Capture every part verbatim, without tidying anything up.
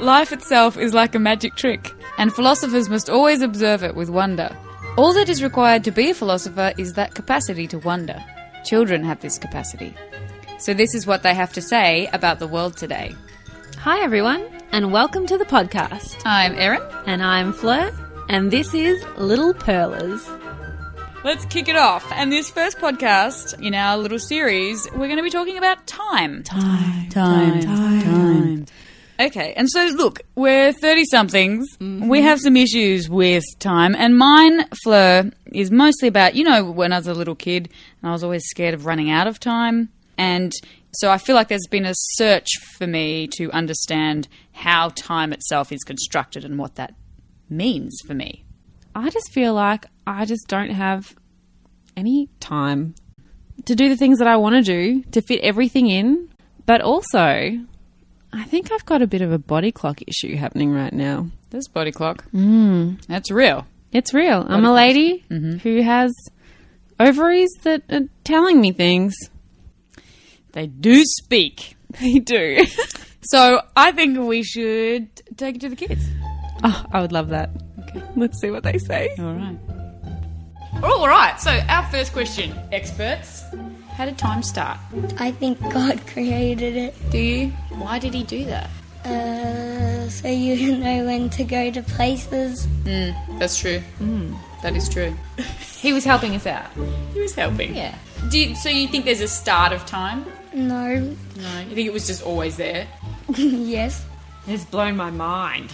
life itself is like a magic trick, and philosophers must always observe it with wonder. All that is required to be a philosopher is that capacity to wonder. Children have this capacity. So this is what they have to say about the world today. Hi everyone, and welcome to the podcast. I'm Erin. And I'm Fleur, and this is Little Pearlers. Let's kick it off. And this first podcast in our little series, we're going to be talking about time. Time, time, time. time. Okay, and so look, we're thirty-somethings. Mm-hmm. We have some issues with time, and mine, Fleur, is mostly about, you know, when I was a little kid, and I was always scared of running out of time, and so I feel like there's been a search for me to understand how time itself is constructed and what that means for me. I just feel like I just don't have any time to do the things that I want to do, to fit everything in, but also I think I've got a bit of a body clock issue happening right now. This body clock? Mm. That's real. It's real. Body I'm a lady mm-hmm. who has ovaries that are telling me things. They do speak. They do. So I think we should take it to the kids. Oh, I would love that. Okay. Let's see what they say. All right. All right. So our first question, experts. How did time start? I think God created it. Do you? Why did he do that? Uh, so you know when to go to places. Mm, that's true. Mm, that is true. He was helping us out. He was helping. Yeah. Do you, so you think there's a start of time? No. No. You think it was just always there? Yes. It's blown my mind.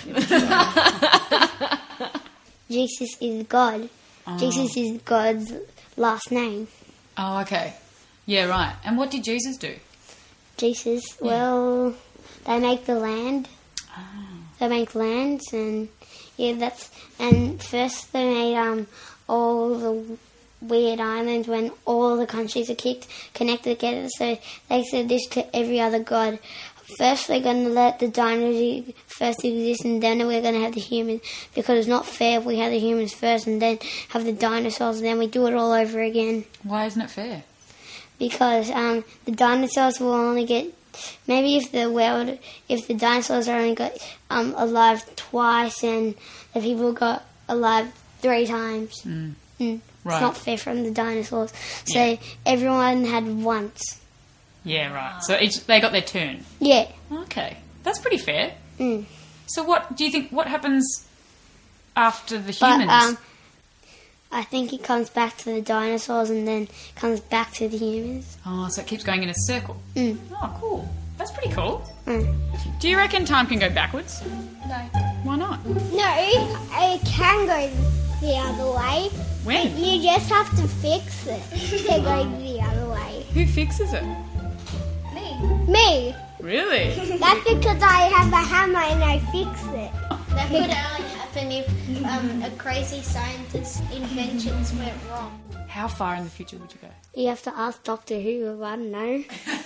Jesus is God. Oh. Jesus is God's last name. Oh, okay. Yeah, right. And what did Jesus do? Jesus, yeah. well, they make the land. Oh. They make lands, and yeah, that's. And first they made um all the weird islands when all the countries are kicked connected together. So they said this to every other god. First, we're going to let the dinosaurs first exist, and then we're going to have the humans, because it's not fair if we have the humans first and then have the dinosaurs, and then we do it all over again. Why isn't it fair? Because um, the dinosaurs will only get, maybe if the world, if the dinosaurs are only got um, alive twice and the people got alive three times. Mm. Mm. Right. It's not fair from the dinosaurs. So yeah. everyone had once. Yeah, right. So each they got their turn. Yeah. Okay, that's pretty fair. Mm. So what do you think? What happens after the But, humans? um, I think it comes back to the dinosaurs and then comes back to the humans. Oh, so it keeps going in a circle. Mm. Oh, cool. That's pretty cool. Mm. Do you reckon time can go backwards? No. Why not? No, it can go the other way. When? You just have to fix it to go the other way. Who fixes it? Me. Me. Really? That's because I have a hammer and I fix it. That could only happen if um, a crazy scientist's inventions went wrong. How far in the future would you go? You have to ask Doctor Who, I don't know.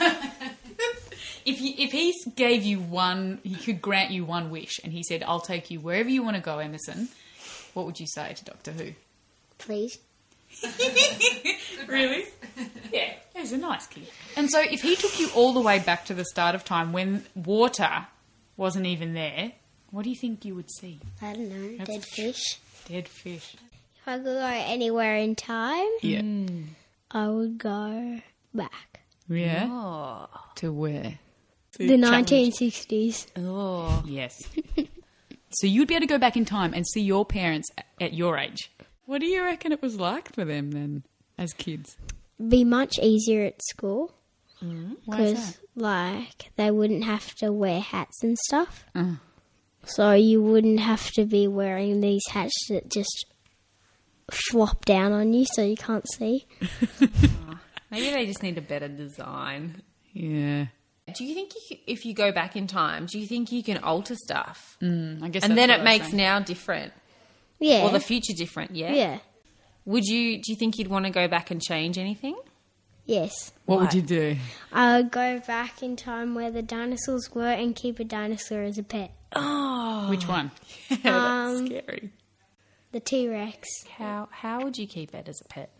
If you, if he gave you one, he could grant you one wish, and he said, "I'll take you wherever you want to go, Emerson," what would you say to Doctor Who? Please. Really? Yeah, he's a nice kid. And so if he took you all the way back to the start of time when water wasn't even there, what do you think you would see? I don't know. That's Dead fish. Dead fish. If I could go anywhere in time, Yeah. I would go back. Yeah? Oh. To where? The nineteen sixties. Oh. Yes. So you'd be able to go back in time and see your parents at your age. What do you reckon it was like for them then, as kids? Be much easier at school. Mm. Why is Because, like, they wouldn't have to wear hats and stuff. Uh. So you wouldn't have to be wearing these hats that just flop down on you so you can't see. Oh. Maybe they just need a better design. Yeah. Do you think you could, if you go back in time, do you think you can alter stuff? Mm, I guess and that's then what it I was makes saying. now different? Yeah. Or the future different, yeah? Yeah. Would you, do you think you'd want to go back and change anything? Yes. What Why? would you do? I would go back in time where the dinosaurs were and keep a dinosaur as a pet. Oh. Which one? Yeah, that's Um, scary. The T-Rex. How, how would you keep it as a pet?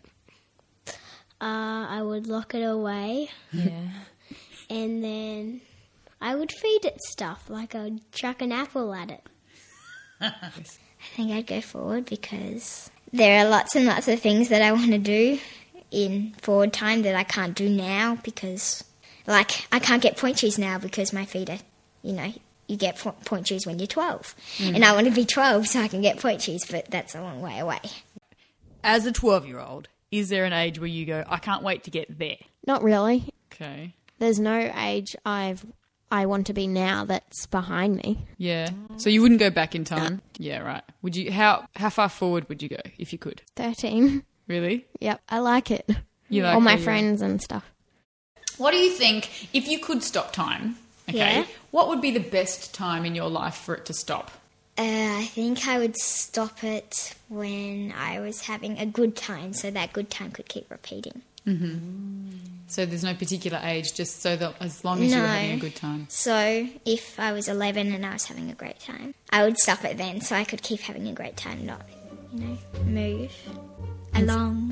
Uh, I would lock it away Yeah. and then I would feed it stuff, like I'd chuck an apple at it. I think I'd go forward because there are lots and lots of things that I want to do in forward time that I can't do now because, like, I can't get point shoes now because my feet are, you know, you get po- point shoes when you're twelve. Mm. And I want to be twelve so I can get point shoes, but that's a long way away. As a twelve-year-old, is there an age where you go, I can't wait to get there? Not really. Okay. There's no age I've I want to be now that's behind me. Yeah. So you wouldn't go back in time? No. Yeah, right. Would you? How how far forward would you go if you could? thirteen. Really? Yep. I like it. You like all my it, friends yeah. and stuff. What do you think, if you could stop time, okay, Yeah. what would be the best time in your life for it to stop? Uh, I think I would stop it when I was having a good time so that good time could keep repeating. Mm-hmm. So there's no particular age, just so that as long as no. you were having a good time. So if I was eleven and I was having a great time, I would stop it then so I could keep having a great time, not, you know, move along.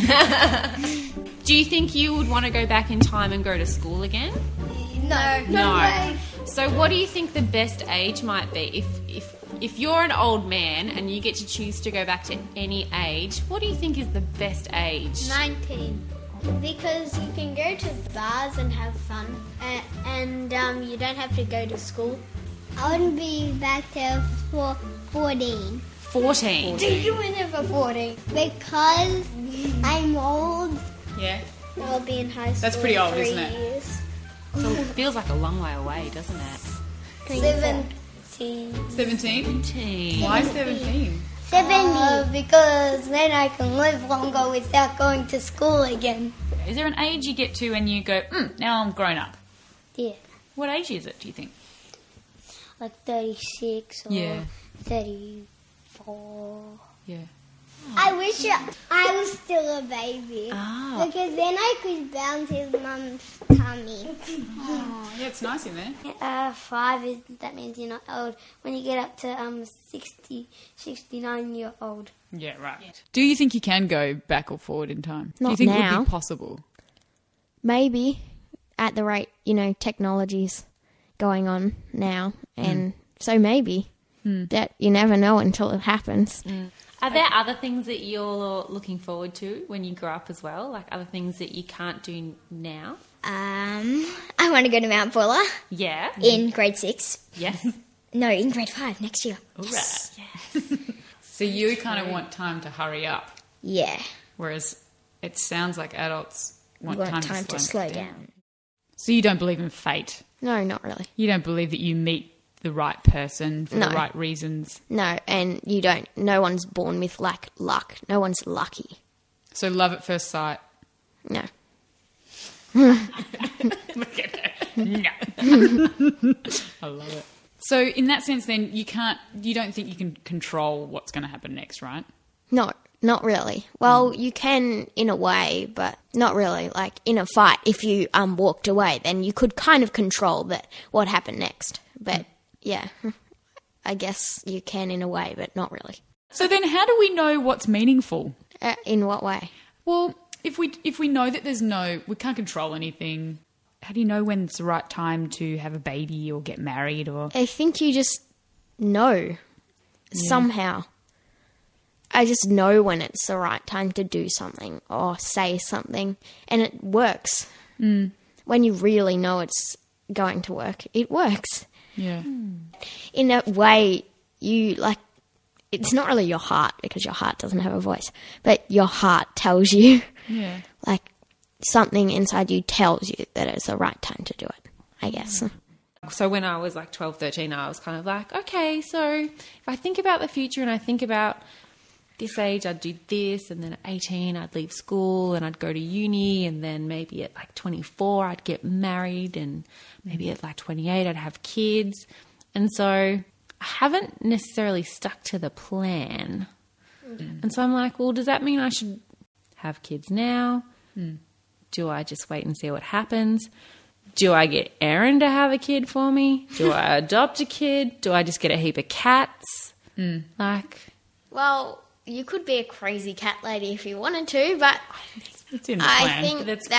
Do you think you would want to go back in time and go to school again? No. No. Way. So what do you think the best age might be? If, if, if you're an old man and you get to choose to go back to any age, what do you think is the best age? nineteen. Because you can go to bars and have fun, uh, and um, you don't have to go to school. I want to be back to for fourteen. fourteen? Do you want to for fourteen? Because I'm old. Yeah. I'll be in high school. That's pretty old, three isn't it? Years. So it feels like a long way away, doesn't it? Seventeen. Seventeen? Seventeen. Why seventeen? seventy. Uh, because then I can live longer without going to school again. Is there an age you get to and you go, mm, now I'm grown up? Yeah. What age is it, do you think? Like thirty-six or Yeah. thirty-four. Yeah. I wish I was still a baby. Ah. Because then I could bounce his mum's tummy. Oh, yeah, it's nice in there. Uh, five is that means you're not old. When you get up to um sixty, sixty-nine, you're old. Yeah, right. Yeah. Do you think you can go back or forward in time? Not Do you think it now. would be possible? Maybe at the rate, you know, technology's going on now. And mm. so maybe mm. that you never know until it happens. Mm. Are there other things that you're looking forward to when you grow up as well? Like other things that you can't do now? Um, I want to go to Mount Buller. Yeah. In grade six. Yes. No, in grade five next year. All yes. right. Yes. So you kind of want time to hurry up. Yeah. Whereas it sounds like adults want, want time, time to, to slow, slow down. down. So you don't believe in fate? No, not really. You don't believe that you meet the right person for No. the right reasons? No, and you don't. No one's born with, like, luck. No one's lucky. So love at first sight? No. Look at her. No. I love it. So in that sense then, you can't, you don't think you can control what's going to happen next, right? No, not really. Well, mm. you can in a way, but not really. Like in a fight, if you um walked away, then you could kind of control that what happened next. But mm. yeah, I guess you can in a way, but not really. So then how do we know what's meaningful? Uh, in what way? Well, if we if we know that there's no, we can't control anything, how do you know when it's the right time to have a baby or get married? Or I think you just know yeah. somehow. I just know when it's the right time to do something or say something, and it works. Mm. When you really know it's going to work, it works. Yeah. In a way, you like, it's not really your heart because your heart doesn't have a voice, but your heart tells you, yeah. like something inside you tells you that it's the right time to do it, I guess. So when I was like twelve, thirteen, I was kind of like, okay, so if I think about the future and I think about this age, I'd do this, and then at eighteen, I'd leave school and I'd go to uni, and then maybe at like twenty-four, I'd get married, and maybe at like twenty-eight, I'd have kids. And so I haven't necessarily stuck to the plan. Mm. And so I'm like, well, does that mean I should have kids now? Mm. Do I just wait and see what happens? Do I get Erin to have a kid for me? Do I adopt a kid? Do I just get a heap of cats? Mm. Like, Well, you could be a crazy cat lady if you wanted to, but it's in the I plan. think That's that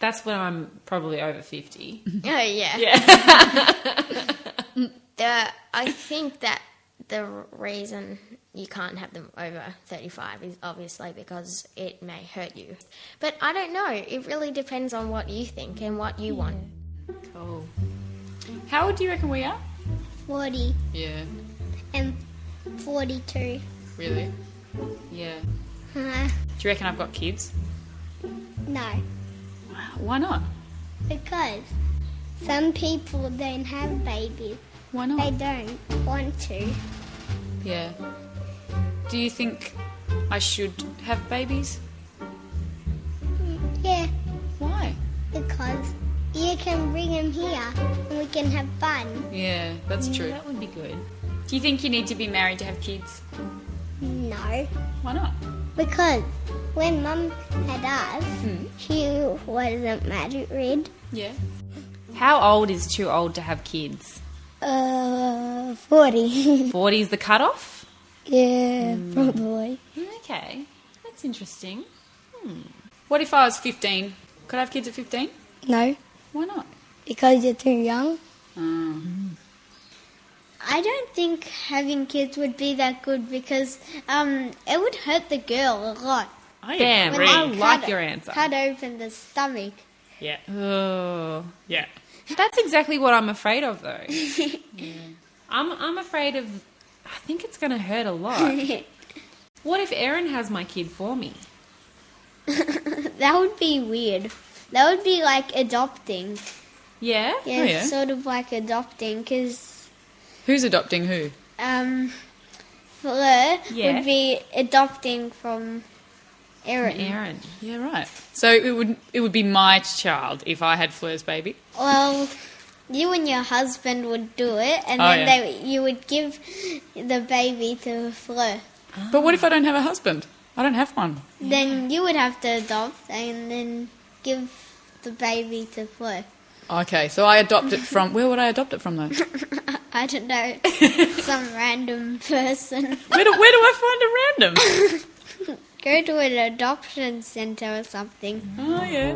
That's when I'm probably over fifty. Oh, yeah. Yeah. The, I think that the reason you can't have them over thirty-five is obviously because it may hurt you. But I don't know. It really depends on what you think and what you want. Cool. How old do you reckon we are? forty Yeah. and forty-two. Really? Yeah. Uh, Do you reckon I've got kids? no, Why not? because some people don't have babies. Why They not? don't want to. Yeah. Do you think I should have babies? Yeah, Why? because you can bring them here and we can have fun. Yeah, that's true. That would be good. Do you think you need to be married to have kids? No, Why not? because when Mum had us, she wasn't married. Yeah. How old is too old to have kids? Uh, forty. forty is the cutoff? Yeah, probably. Okay. That's interesting. What if I was fifteen? Could I have kids at fifteen? No, Why not? because you're too young. Oh. I don't think having kids would be that good because um, it would hurt the girl a lot. I Damn, agree. I like cut- your answer. Cut open the stomach. Yeah. Oh. Yeah. That's exactly what I'm afraid of, though. Yeah. I'm I'm afraid of. I think it's going to hurt a lot. What if Erin has my kid for me? That would be weird. That would be like adopting. Yeah. Yeah, Oh, yeah? sort of like adopting because Who's adopting who? um, Fleur Yeah. would be adopting from Erin. Erin. Yeah, right. So it would it would be my child if I had Fleur's baby. Well, you and your husband would do it, and Oh, then yeah. they, you would give the baby to Fleur. But what if I don't have a husband? I don't have one. Then you would have to adopt and then give the baby to Fleur. Okay, so I adopt it from... Where would I adopt it from, though? I don't know, some random person. Where do, where do I find a random? Go to an adoption centre or something. Oh, yeah.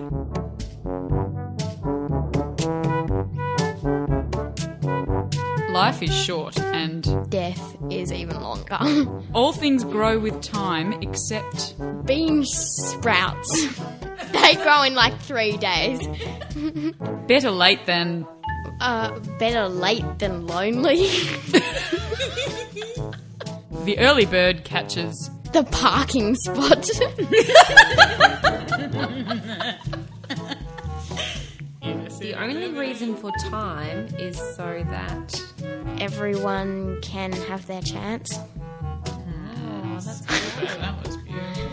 Life is short and Death is even longer. all things grow with time except... Bean sprouts. They grow in like three days. Better late than... Uh, better late than lonely. The early bird catches... The parking spot. The only reason for time is so that. Everyone can have their chance. Oh, that's good. That was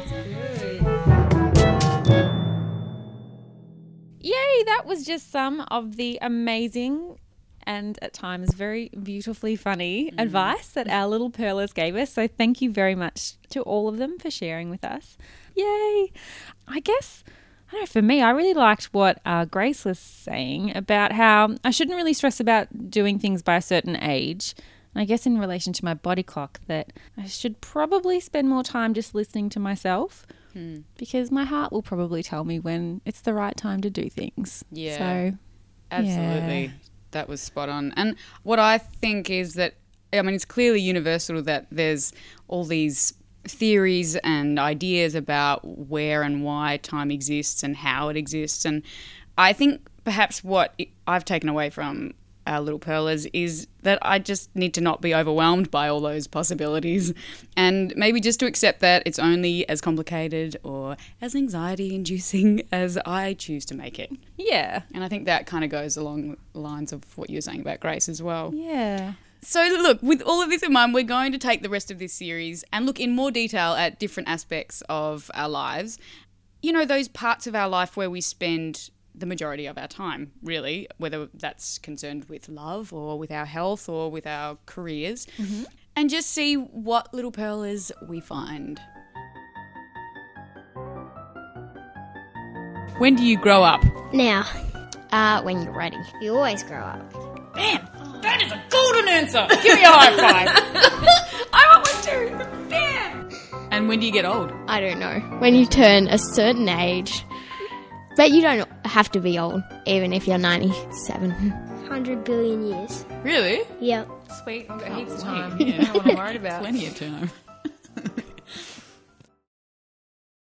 Yay, that was just some of the amazing and at times very beautifully funny advice that our little pearlers gave us. So thank you very much to all of them for sharing with us. Yay. I guess, I don't know, for me, I really liked what uh, Grace was saying about how I shouldn't really stress about doing things by a certain age. And I guess in relation to my body clock, that I should probably spend more time just listening to myself. Hmm. Because my heart will probably tell me when it's the right time to do things. Yeah. So, Absolutely. yeah. That was spot on. And what I think is that, I mean, it's clearly universal that there's all these theories and ideas about where and why time exists and how it exists. And I think perhaps what I've taken away from our little pearlers is that I just need to not be overwhelmed by all those possibilities and maybe just to accept that it's only as complicated or as anxiety inducing as I choose to make it. Yeah. And I think that kind of goes along the lines of what you were saying about Grace as well. Yeah. So look, with all of this in mind, we're going to take the rest of this series and look in more detail at different aspects of our lives. You know, those parts of our life where we spend the majority of our time, really, whether that's concerned with love or with our health or with our careers, mm-hmm. and just see what little pearlers we find. When do you grow up? Now, Uh, when you're ready. you always grow up. Bam! That is a golden answer! Give me a high five! I want one too! Bam! And when do you get old? I don't know. When you turn a certain age, But you don't have to be old, even if you're ninety-seven. one hundred billion years. Really? Yep. Sweet. I've got heaps of wait. time. Yeah, I don't know what I'm worried about. Plenty of time.